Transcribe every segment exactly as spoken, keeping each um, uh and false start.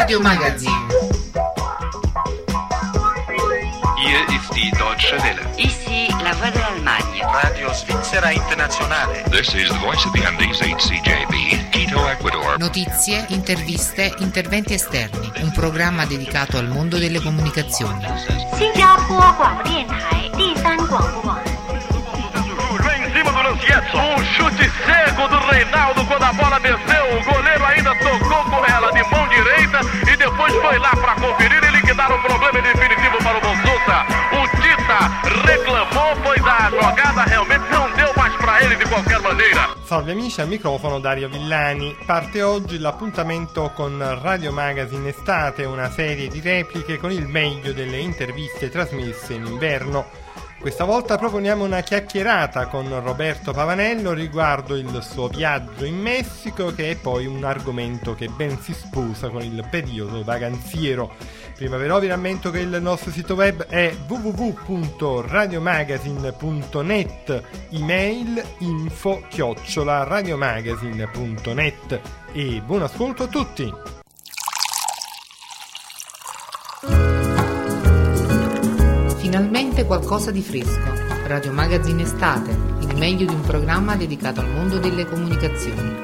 Radio Magazine. Hier ist die Deutsche Welle. Ici la voix de l'Allemagne. Radio Svizzera Internazionale. This is the voice of the Andes H C J B, Quito, Ecuador. Notizie, interviste, interventi esterni. Un programma dedicato al mondo delle comunicazioni. 新加坡广播电台第三广播网。 Em cima do Lancietto, um chute seco do Reinaldo quando a bola desceu, o goleiro ainda tocou com ela de mão direita e depois foi lá para conferir e liquidar o problema definitivo para o Bonsuta. O Tita reclamou, pois a jogada realmente não deu mais para ele de qualquer maneira. Salve amici, al microfono Dario Villani. Parte oggi l'appuntamento con Radio Magazine Estate, una serie di repliche con il meglio delle interviste trasmesse in inverno. Questa volta proponiamo una chiacchierata con Roberto Pavanello riguardo il suo viaggio in Messico, che è poi un argomento che ben si sposa con il periodo vacanziero. Prima però vi rammento che il nostro sito web è w w w punto radiomagazine punto net, email info chiocciola radiomagazine punto net e buon ascolto a tutti! Finalmente qualcosa di fresco. Radio Magazine Estate, il meglio di un programma dedicato al mondo delle comunicazioni.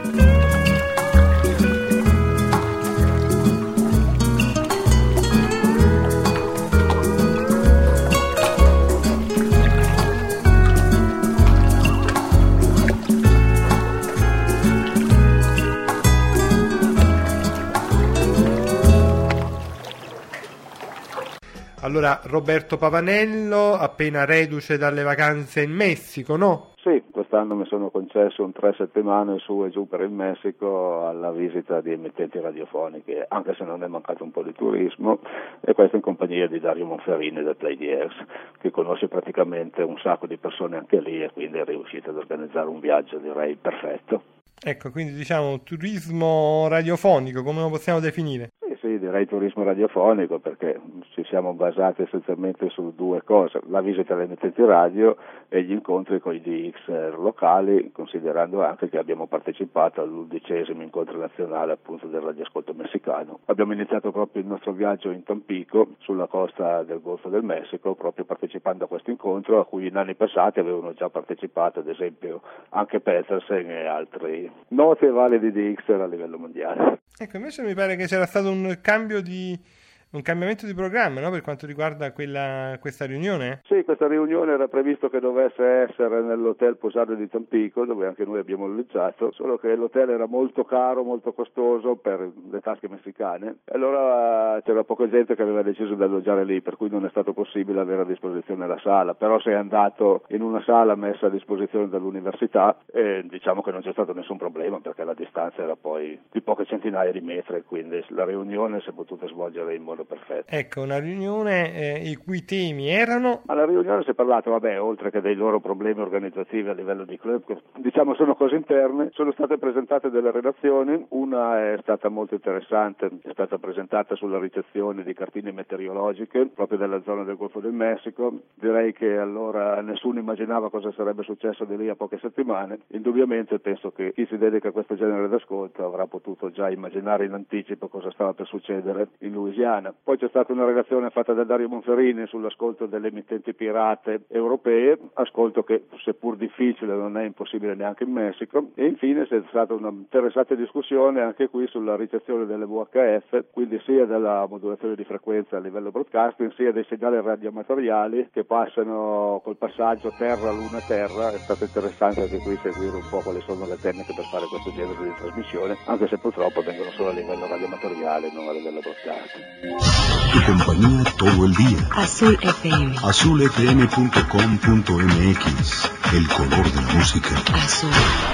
Allora, Roberto Pavanello, appena reduce dalle vacanze in Messico, no? Sì, quest'anno mi sono concesso un tre settimane su e giù per il Messico alla visita di emittenti radiofoniche, anche se non è mancato un po' di turismo, e questo in compagnia di Dario Monferrini del Play D X, che conosce praticamente un sacco di persone anche lì e quindi è riuscito ad organizzare un viaggio, direi, perfetto. Ecco, quindi diciamo turismo radiofonico, come lo possiamo definire? Sì, direi turismo radiofonico, perché ci siamo basati essenzialmente su due cose: la visita alle emittenti radio e gli incontri con i D X locali, considerando anche che abbiamo partecipato all'undicesimo incontro nazionale appunto del radioascolto messicano. Abbiamo iniziato proprio il nostro viaggio in Tampico, sulla costa del Golfo del Messico, proprio partecipando a questo incontro a cui in anni passati avevano già partecipato, ad esempio anche Petersen e altri noti e validi D X a livello mondiale. Ecco, invece mi pare che c'era stato un cambio di un cambiamento di programma, no? Per quanto riguarda quella questa riunione? Sì, questa riunione era previsto che dovesse essere nell'hotel Posada di Tampico, dove anche noi abbiamo alloggiato, solo che l'hotel era molto caro, molto costoso per le tasche messicane, e allora c'era poca gente che aveva deciso di alloggiare lì, per cui non è stato possibile avere a disposizione la sala. Però si è andato in una sala messa a disposizione dall'università e diciamo che non c'è stato nessun problema, perché la distanza era poi di poche centinaia di metri, quindi la riunione si è potuta svolgere in modo perfetto. Ecco, una riunione eh, i cui temi erano? Alla riunione si è parlato, vabbè, oltre che dei loro problemi organizzativi a livello di club, che diciamo sono cose interne, sono state presentate delle relazioni. Una è stata molto interessante, è stata presentata sulla ricezione di cartine meteorologiche proprio della zona del Golfo del Messico. Direi che allora nessuno immaginava cosa sarebbe successo di lì a poche settimane. Indubbiamente penso che chi si dedica a questo genere d'ascolto avrà potuto già immaginare in anticipo cosa stava per succedere in Louisiana. Poi c'è stata una relazione fatta da Dario Monferrini sull'ascolto delle emittenti pirate europee, ascolto che seppur difficile non è impossibile neanche in Messico. E infine c'è stata una interessante discussione anche qui sulla ricezione delle V H F, quindi sia della modulazione di frequenza a livello broadcasting, sia dei segnali radioamatoriali che passano col passaggio terra-luna-terra. È stato interessante anche qui seguire un po' quali sono le tecniche per fare questo genere di trasmissione, anche se purtroppo vengono solo a livello radioamatoriale, non a livello broadcasting. Tu compañía todo el día. Azul F M. azul f m punto com punto m x. El color de la música. Azul.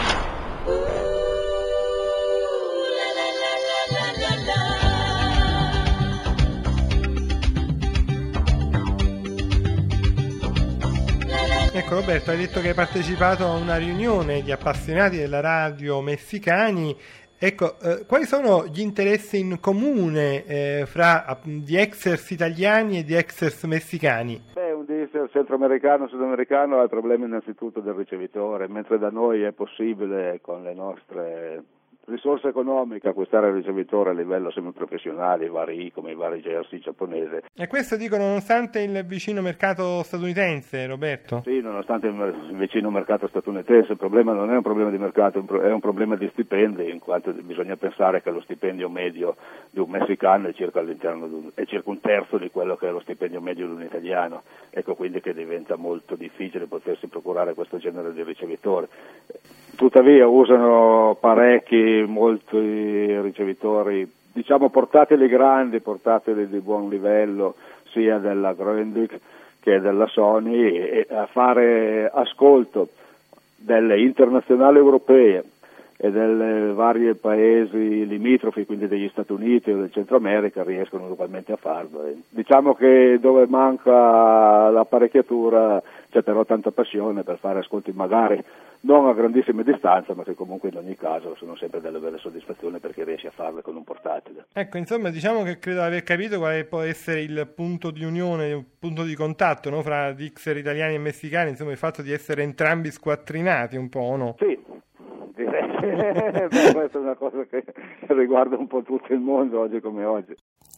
Ecco Roberto, hai detto che hai partecipato a una riunione di appassionati della radio messicani. Ecco, eh, quali sono gli interessi in comune eh, fra di exers italiani e di exers messicani? Beh, un diesel centroamericano, sudamericano ha il problema innanzitutto del ricevitore, mentre da noi è possibile con le nostre risorsa economica acquistare il ricevitore a livello semiprofessionale, i vari I, come i vari J R C giapponese. E questo dicono nonostante il vicino mercato statunitense, Roberto? Sì, nonostante il vicino mercato statunitense, il problema non è un problema di mercato, è un problema di stipendi, in quanto bisogna pensare che lo stipendio medio di un messicano è circa all'interno di un, è circa un terzo di quello che è lo stipendio medio di un italiano, ecco quindi che diventa molto difficile potersi procurare questo genere di ricevitori. Tuttavia usano parecchi, molti ricevitori, diciamo portatili grandi, portatili di buon livello, sia della Grundig che della Sony, e a fare ascolto delle internazionali europee e delle varie paesi limitrofi, quindi degli Stati Uniti o del Centro America, riescono ugualmente a farlo. Diciamo che dove manca l'apparecchiatura c'è però tanta passione per fare ascolti magari non a grandissime distanze, ma che comunque in ogni caso sono sempre delle belle soddisfazioni perché riesci a farle con un portatile. Ecco, insomma, diciamo che credo aver capito quale può essere il punto di unione, il punto di contatto, no, fra Dixer italiani e messicani, insomma il fatto di essere entrambi squattrinati un po', no? Sì, direi. Beh, questa è una cosa che riguarda un po' tutto il mondo oggi come oggi.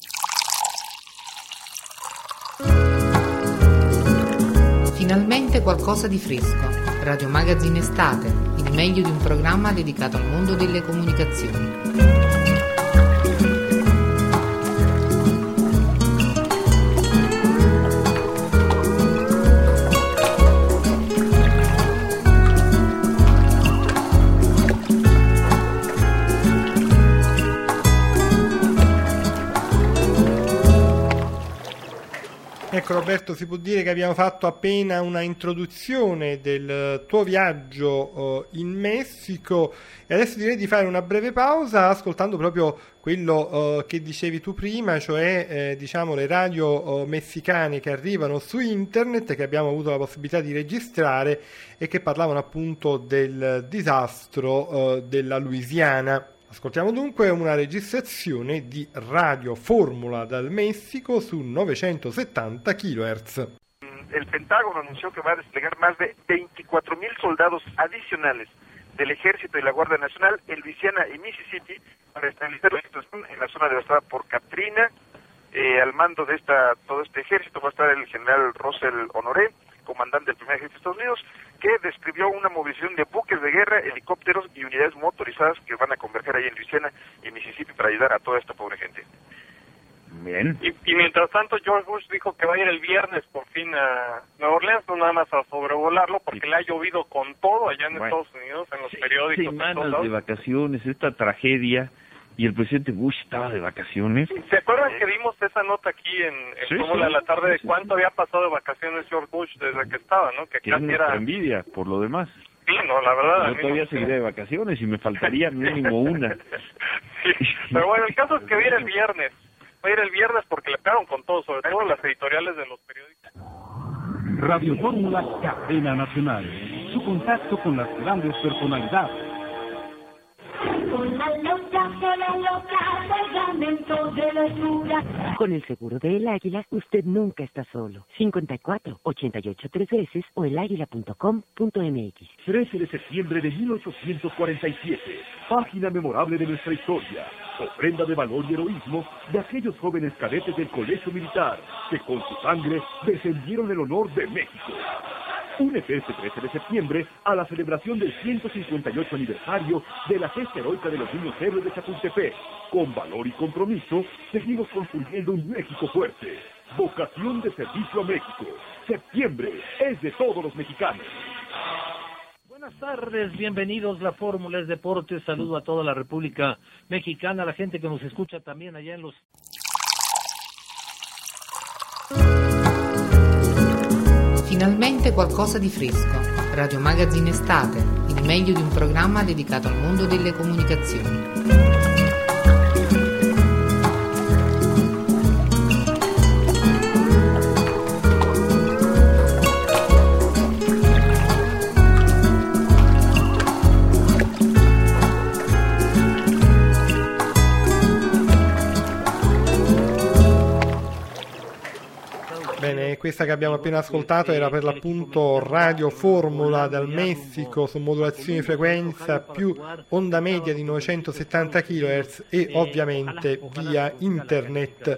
Finalmente qualcosa di fresco. Radio Magazine Estate, il meglio di un programma dedicato al mondo delle comunicazioni. Ecco Roberto, si può dire che abbiamo fatto appena una introduzione del tuo viaggio uh, in Messico e adesso direi di fare una breve pausa ascoltando proprio quello uh, che dicevi tu prima, cioè eh, diciamo le radio uh, messicane che arrivano su internet, che abbiamo avuto la possibilità di registrare e che parlavano appunto del disastro uh, della Louisiana. Ascoltiamo dunque una registrazione di Radio Fórmula dal México su novecentosettanta kilohertz. El Pentágono anunció que va a desplegar más de veinticuatro mil soldados adicionales del Ejército y la Guardia Nacional en Luisiana y Mississippi para estabilizar la situación en la zona devastada por Katrina. Eh, al mando de esta todo este ejército va a estar el general Russell Honoré, comandante del primer ejército de Estados Unidos, que describió una movilización de buques de guerra, helicópteros y unidades motorizadas que van a converger ahí en Luisiana y Mississippi para ayudar a toda esta pobre gente. Bien. Y, y mientras tanto, George Bush dijo que va a ir el viernes por fin a Nueva Orleans, no nada más a sobrevolarlo, porque sí. Le ha llovido con todo allá en bueno, Estados Unidos, en los periódicos. Semanas de vacaciones, esta tragedia, y el presidente Bush estaba de vacaciones. ¿Se acuerdan que dimos esa nota aquí en, en sí, Fórmula sí, de la tarde de sí, cuánto sí. había pasado de vacaciones George Bush desde que estaba, ¿no? Que que casi es era envidia, por lo demás. Sí, no, la verdad. Yo todavía seguiré de vacaciones y me faltaría mínimo una. Sí, pero bueno, el caso es que va a ir el viernes. Va a ir el viernes porque le pegaron con todo, sobre todo las editoriales de los periódicos. Radio Fórmula, cadena nacional. Su contacto con las grandes personalidades. Con el seguro de El Águila, usted nunca está solo. cincuenta y cuatro, ochenta y ocho tres veces o el águila punto com punto m x. trece de septiembre de mil ochocientos cuarenta y siete. Página memorable de nuestra historia. Ofrenda de valor y heroísmo de aquellos jóvenes cadetes del Colegio Militar que con su sangre defendieron el honor de México. Únete este trece de septiembre a la celebración del ciento cincuenta y ocho aniversario de la gesta heroica de los niños héroes de Chapultepec. Con valor y compromiso, seguimos construyendo un México fuerte. Vocación de servicio a México. Septiembre es de todos los mexicanos. Buenas tardes, bienvenidos. La Fórmula es Deportes. Saludo a toda la República Mexicana, a la gente que nos escucha también allá en los... Finalmente qualcosa di fresco. Radio Magazine Estate, il meglio di un programma dedicato al mondo delle comunicazioni. Bene, questa che abbiamo appena ascoltato era per l'appunto Radio Formula dal Messico su modulazione di frequenza più onda media di novecentosettanta chilohertz e ovviamente via internet.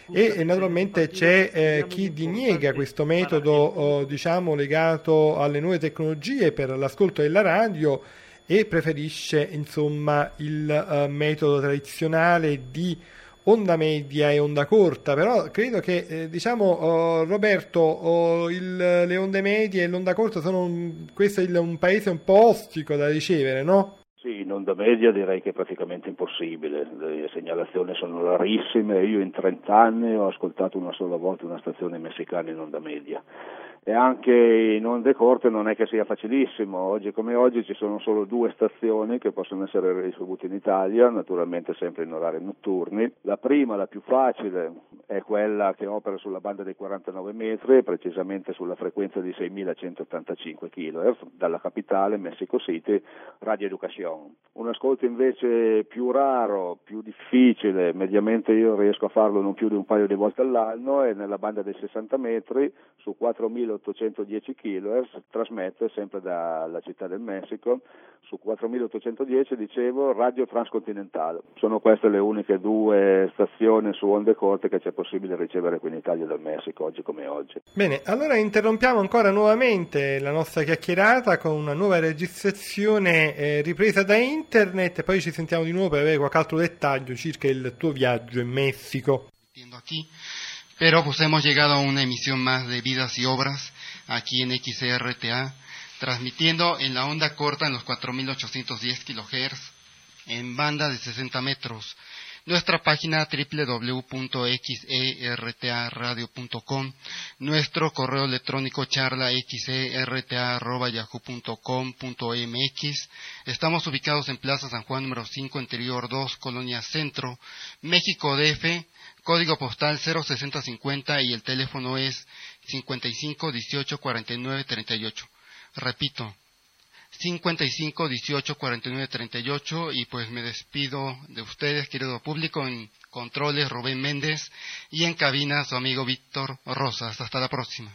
E naturalmente c'è eh, chi diniega questo metodo oh, diciamo legato alle nuove tecnologie per l'ascolto della radio e preferisce insomma il uh, metodo tradizionale di onda media e onda corta. Però credo che eh, diciamo oh, Roberto oh, il, le onde medie e l'onda corta sono un, questo è il, un paese un po' ostico da ricevere, no? Sì, in onda media direi che è praticamente impossibile, le segnalazioni sono rarissime, io in trenta anni ho ascoltato una sola volta una stazione messicana in onda media. E anche in onde corte non è che sia facilissimo, oggi come oggi ci sono solo due stazioni che possono essere ricevute in Italia, naturalmente sempre in orari notturni. La prima, la più facile, è quella che opera sulla banda dei quarantanove metri, precisamente sulla frequenza di seimilacentottantacinque chilohertz, dalla capitale, Mexico City, Radio Educación. Un ascolto invece più raro, più difficile, mediamente io riesco a farlo non più di un paio di volte all'anno, è nella banda dei sessanta metri, su quattromilaottocentodieci chilohertz, trasmette sempre dalla città del Messico, su quattromilaottocentodieci dicevo Radio Transcontinental. Sono queste le uniche due stazioni su onde corte che c'è possibile ricevere qui in Italia dal Messico, oggi come oggi. Bene, allora interrompiamo ancora nuovamente la nostra chiacchierata con una nuova registrazione eh, ripresa da internet e poi ci sentiamo di nuovo per avere qualche altro dettaglio circa il tuo viaggio in Messico. Aquí. Pero pues hemos llegado a una emisión más de Vidas y Obras aquí en X R T A, transmitiendo en la onda corta en los cuatro mil ochocientos diez kilohertz en banda de sesenta metros. Nuestra página doble u doble u doble u punto x e r t a radio punto com, nuestro correo electrónico charla x e r t a arroba yahoo punto com punto m x. Estamos ubicados en Plaza San Juan número cinco, Interior dos, Colonia Centro, México D F, código postal cero sesenta cincuenta y el teléfono es cincuenta y cinco dieciocho cuarenta y nueve treinta y ocho. Repito, cincuenta y cinco dieciocho cuarenta y nueve treinta y ocho, y pues me despido de ustedes, querido público. En controles Rubén Méndez y en cabina su amigo Víctor Rosas. Hasta la próxima.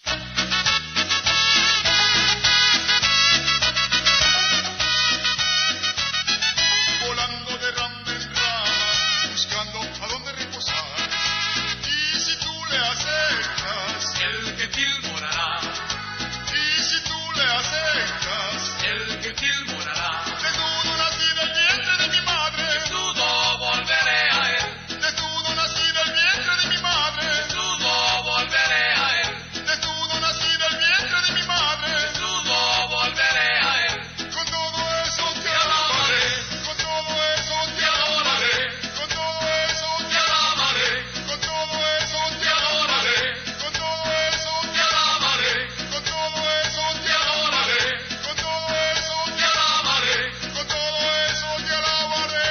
Volando de rama en rama, buscando a dónde reposar, y si tú le aceptas, el gentil morará, y si tú le aceptas, el gentil morará. Desnudo nací del vientre de mi madre, desnudo volveré a él. Desnudo nací del vientre de mi madre, desnudo volveré a él. Desnudo nací del vientre de mi madre, desnudo volveré a él. Con todo eso te alabaré, con todo eso te adoraré, con todo eso te alabaré, con todo eso te adoraré, con todo eso te alabaré, con todo eso te adoraré, con todo eso te alabaré, con todo eso te alabaré.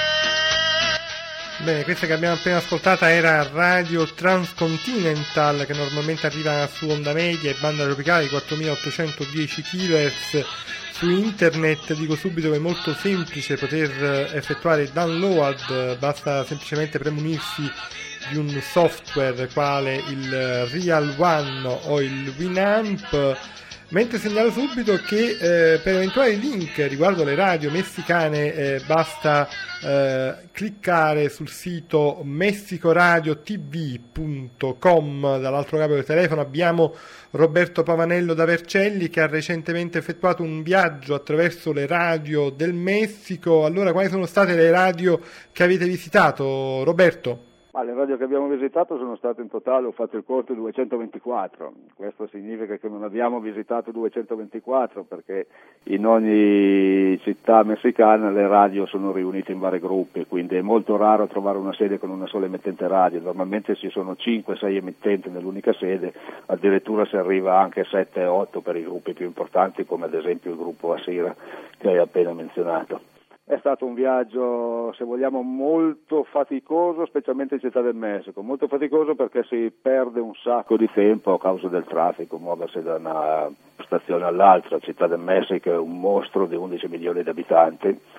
Bene, questa che abbiamo appena ascoltata era Radio Transcontinental, che normalmente arriva su onda media e banda tropicale di quattromilaottocentodieci chilohertz. Su internet dico subito che è molto semplice poter effettuare il download, basta semplicemente premunirsi di un software quale il Real One o il Winamp. Mentre segnalo subito che eh, per eventuali link riguardo le radio messicane eh, basta eh, cliccare sul sito messicoradiotv punto com. Dall'altro capo del telefono abbiamo Roberto Pavanello da Vercelli, che ha recentemente effettuato un viaggio attraverso le radio del Messico. Allora, quali sono state le radio che avete visitato, Roberto? Ma le radio che abbiamo visitato sono state in totale, ho fatto il conto, duecentoventiquattro. Questo significa che non abbiamo visitato duecentoventiquattro perché in ogni città messicana le radio sono riunite in vari gruppi, quindi è molto raro trovare una sede con una sola emittente radio. Normalmente ci sono cinque sei emittenti nell'unica sede, addirittura si arriva anche a sette otto per i gruppi più importanti, come ad esempio il gruppo Asira che hai appena menzionato. È stato un viaggio, se vogliamo, molto faticoso, specialmente in Città del Messico, molto faticoso perché si perde un sacco di tempo a causa del traffico, muoversi da una stazione all'altra. Città del Messico è un mostro di undici milioni di abitanti,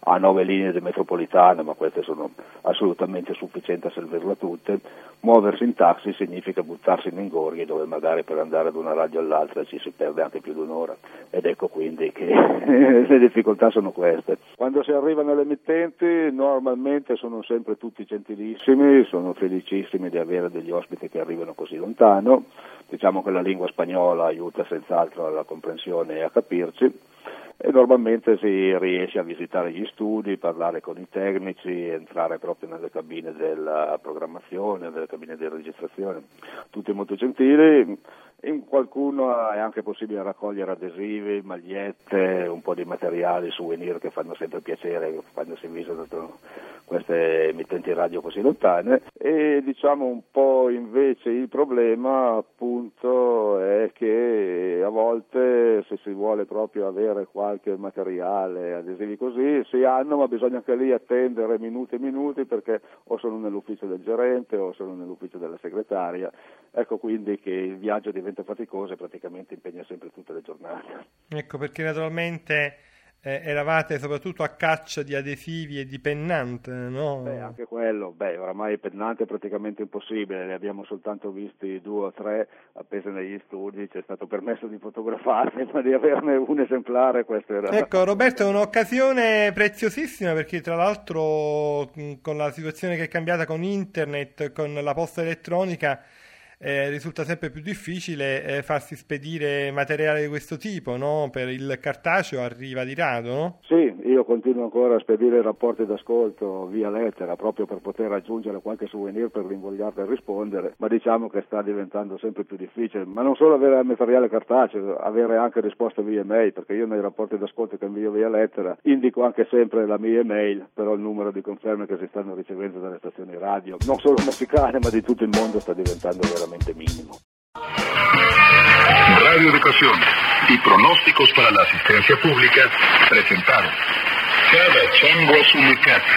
ha nove linee di metropolitana, ma queste sono assolutamente sufficienti a servirla tutte. Muoversi in taxi significa buttarsi in ingorghi dove magari per andare da una radio all'altra ci si perde anche più di un'ora, ed ecco quindi che le difficoltà sono queste. Quando si arriva nelle emittenti normalmente sono sempre tutti gentilissimi, sono felicissimi di avere degli ospiti che arrivano così lontano, diciamo che la lingua spagnola aiuta senz'altro alla comprensione e a capirci, e normalmente si riesce a visitare gli studi, parlare con i tecnici, entrare proprio nelle cabine della programmazione, nelle cabine di registrazione, tutti molto gentili. In qualcuno è anche possibile raccogliere adesivi, magliette, un po' di materiali, souvenir che fanno sempre piacere quando si visitano queste emittenti radio così lontane. E diciamo un po' invece il problema appunto è che a volte se si vuole proprio avere qualche materiale, adesivi così, si hanno, ma bisogna anche lì attendere minuti e minuti perché o sono nell'ufficio del gerente o sono nell'ufficio della segretaria. Ecco quindi che il viaggio diventa faticoso e praticamente impegna sempre tutte le giornate. Ecco perché naturalmente eh, eravate soprattutto a caccia di adesivi e di pennante, no? Beh, anche quello, beh, oramai pennante è praticamente impossibile, ne abbiamo soltanto visti due o tre appesi negli studi, ci è stato permesso di fotografarli, ma di averne un esemplare questo era... Ecco Roberto, è un'occasione preziosissima perché tra l'altro con la situazione che è cambiata con internet, con la posta elettronica, Eh, risulta sempre più difficile eh, farsi spedire materiale di questo tipo, no? Per il cartaceo arriva di rado, no? Sì, io continuo ancora a spedire rapporti d'ascolto via lettera proprio per poter aggiungere qualche souvenir per l'invogliarti a rispondere, ma diciamo che sta diventando sempre più difficile, ma non solo avere materiale cartaceo, avere anche risposte via email, perché io nei rapporti d'ascolto che invio via lettera indico anche sempre la mia email, però il numero di conferme che si stanno ricevendo dalle stazioni radio, non solo messicane ma di tutto il mondo, sta diventando veramente mínimo. Radio Educación y Pronósticos para la Asistencia Pública presentaron Cada Chango a su mecate.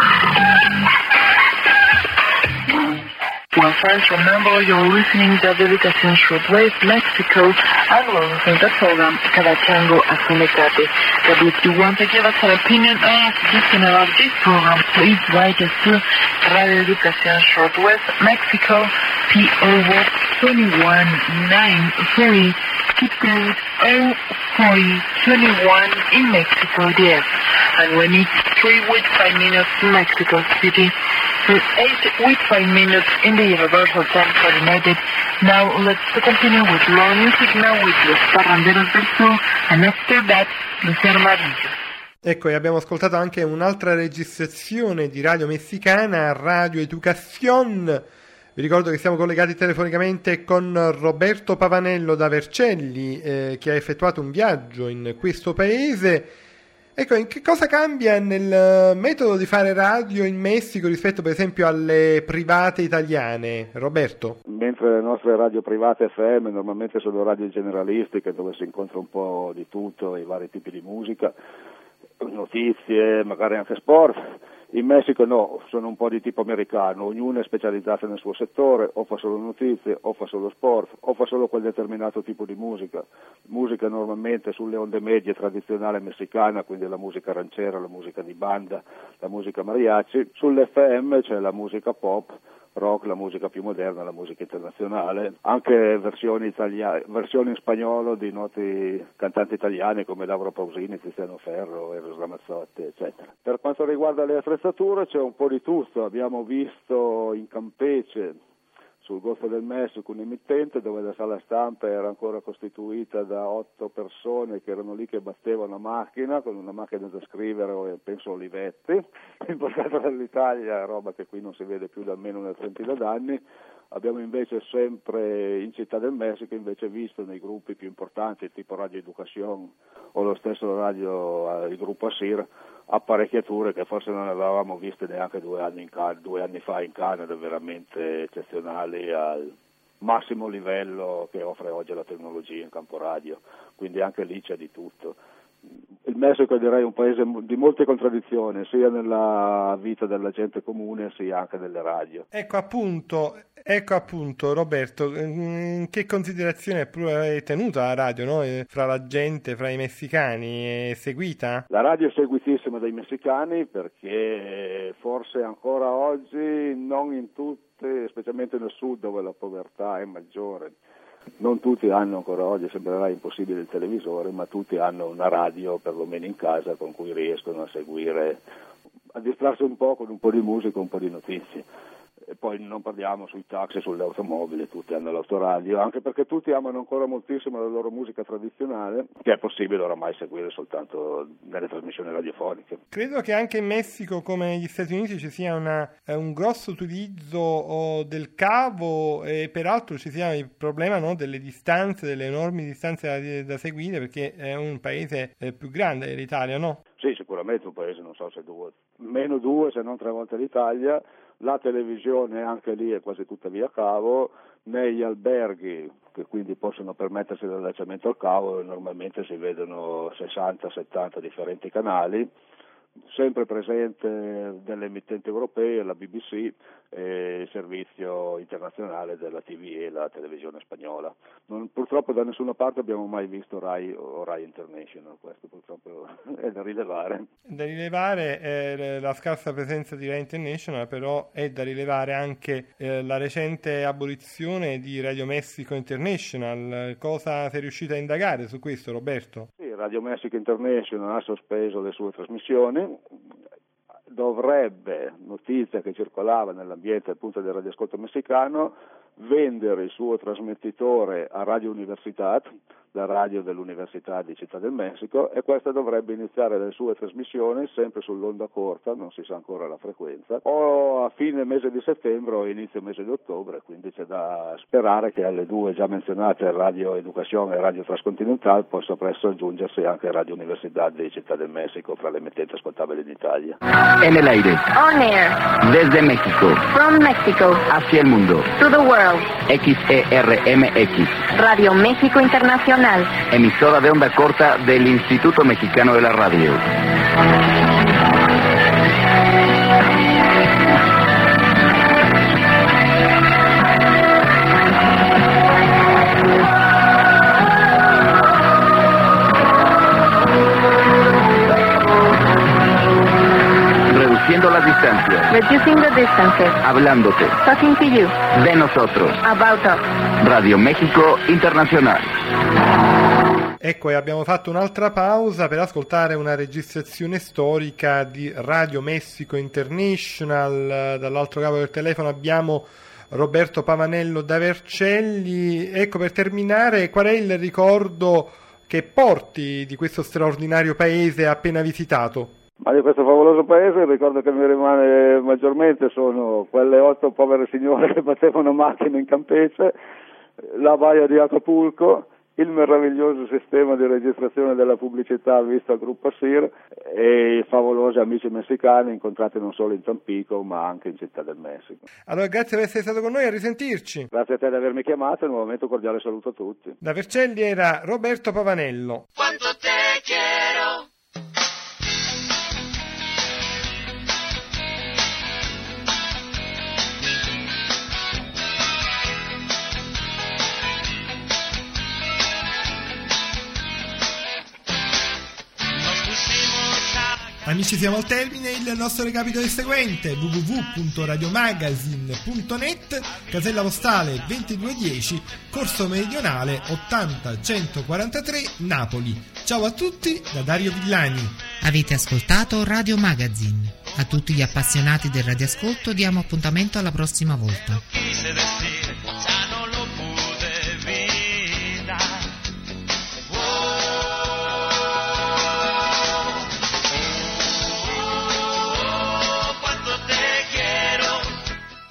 Well, friends, remember you're listening to Radio Educación Shortwave Mexico, and we're listening to the program Cada Chango a su mecate. But if you want to give us an opinion of listener of this program, please write us to Radio Educación Shortwave Mexico, P O Box twenty-one nine thirty, zip code zero four two one in Mexico D F. And we need three with five minutes in Mexico City, for eight with five minutes in the Universal Time Coordinated. Now let's continue with more music now with Los Parranderos del Sur, and after that, Los Armadillos. Ecco, e abbiamo ascoltato anche un'altra registrazione di radio messicana, Radio Educación. Vi ricordo che siamo collegati telefonicamente con Roberto Pavanello da Vercelli, eh, che ha effettuato un viaggio in questo paese. Ecco, in che cosa cambia nel metodo di fare radio in Messico rispetto per esempio alle private italiane, Roberto? Mentre le nostre radio private F M normalmente sono radio generalistiche dove si incontra un po' di tutto, i vari tipi di musica, notizie, magari anche sport. In Messico no, sono un po' di tipo americano, ognuno è specializzato nel suo settore, o fa solo notizie, o fa solo sport, o fa solo quel determinato tipo di musica. Musica normalmente sulle onde medie tradizionale messicana, quindi la musica ranchera, la musica di banda, la musica mariachi. Sull'F M c'è la musica pop, rock, la musica più moderna, la musica internazionale, anche versioni italiane, versioni in spagnolo di noti cantanti italiani come Lauro Pausini, Tiziano Ferro, Eros Ramazzotti, eccetera. Per quanto riguarda le attrezzature c'è un po' di tutto, abbiamo visto in Campeche, sul Golfo del Messico, un emittente dove la sala stampa era ancora costituita da otto persone che erano lì che battevano a macchina, con una macchina da scrivere, penso Olivetti, importata dall'Italia, roba che qui non si vede più da almeno una trentina d'anni. Abbiamo invece sempre in Città del Messico invece visto nei gruppi più importanti, tipo Radio Educación o lo stesso radio, il gruppo Asir, apparecchiature che forse non avevamo viste neanche due anni, in Can- due anni fa in Canada, veramente eccezionali al massimo livello che offre oggi la tecnologia in campo radio, quindi anche lì c'è di tutto. Il Messico direi un paese di molte contraddizioni, sia nella vita della gente comune sia anche nelle radio. Ecco appunto, ecco appunto Roberto, in che considerazione è tenuta la radio, no? Fra la gente, fra i messicani, è seguita? La radio è seguitissima problema dei messicani, perché forse ancora oggi non in tutte, specialmente nel sud dove la povertà è maggiore, non tutti hanno ancora oggi, sembrerà impossibile, il televisore, ma tutti hanno una radio perlomeno in casa con cui riescono a seguire, a distrarsi un po' con un po' di musica, un po' di notizie. E poi non parliamo sui taxi, sulle automobili, tutti hanno l'autoradio, anche perché tutti amano ancora moltissimo la loro musica tradizionale, che è possibile oramai seguire soltanto nelle trasmissioni radiofoniche. Credo che anche in Messico, come negli Stati Uniti, ci sia una, eh, un grosso utilizzo oh, del cavo, e peraltro ci sia il problema, no, delle distanze, delle enormi distanze da, da seguire, perché è un paese eh, più grande dell'Italia, no? Sì, sicuramente un paese, non so se due, meno due se non tre volte l'Italia. La televisione anche lì è quasi tutta via cavo, negli alberghi, che quindi possono permettersi l'allacciamento al cavo, normalmente si vedono sessanta settanta differenti canali, sempre presente delle emittenti europee, la B B C e il servizio internazionale della T V e la televisione spagnola. Non, purtroppo da nessuna parte abbiamo mai visto Rai o Rai International, questo purtroppo è da rilevare. Da rilevare è la scarsa presenza di Rai International, però è da rilevare anche eh, la recente abolizione di Radio Messico International. Cosa sei riuscito a indagare su questo, Roberto? Sì, Radio Messico International ha sospeso le sue trasmissioni. Dovrebbe, notizia che circolava nell'ambiente appunto del radioascolto messicano, vendere il suo trasmettitore a Radio Universitat, la radio dell'Università di Città del Messico, e questa dovrebbe iniziare le sue trasmissioni sempre sull'onda corta, non si sa ancora la frequenza, o a fine mese di settembre o inizio mese di ottobre, quindi c'è da sperare che alle due già menzionate Radio Educazione e Radio Transcontinental possa presto aggiungersi anche Radio Università di Città del Messico fra le emittenti ascoltabili d'Italia. En el aire. On air. Desde México. From Mexico. Hacia el mundo. To the world. X E R M X. Radio México Internacional. Emisora de onda corta del Instituto Mexicano de la Radio. Reduciendo las distancias. Reducing the distances. Hablándote. Talking to you. De nosotros. About us. Radio México Internacional. Ecco, e abbiamo fatto un'altra pausa per ascoltare una registrazione storica di Radio Messico International. Dall'altro capo del telefono abbiamo Roberto Pavanello da Vercelli. Ecco, per terminare, qual è il ricordo che porti di questo straordinario paese appena visitato? Ma di questo favoloso paese il ricordo che mi rimane maggiormente sono quelle otto povere signore che battevano macchine in Campeche, la baia di Acapulco, il meraviglioso sistema di registrazione della pubblicità visto al gruppo Sir e i favolosi amici messicani incontrati non solo in Tampico ma anche in Città del Messico. Allora, grazie per essere stato con noi, a risentirci. Grazie a te di avermi chiamato e nuovamente un cordiale saluto a tutti. Da Vercelli era Roberto Pavanello. Quanto te quiero. Amici, siamo al termine. Il nostro recapito è il seguente: w w w punto radiomagazine punto net, casella postale ventidue dieci, Corso Meridionale ottanta centoquarantatré, Napoli. Ciao a tutti da Dario Villani. Avete ascoltato Radio Magazine. A tutti gli appassionati del radioascolto diamo appuntamento alla prossima volta.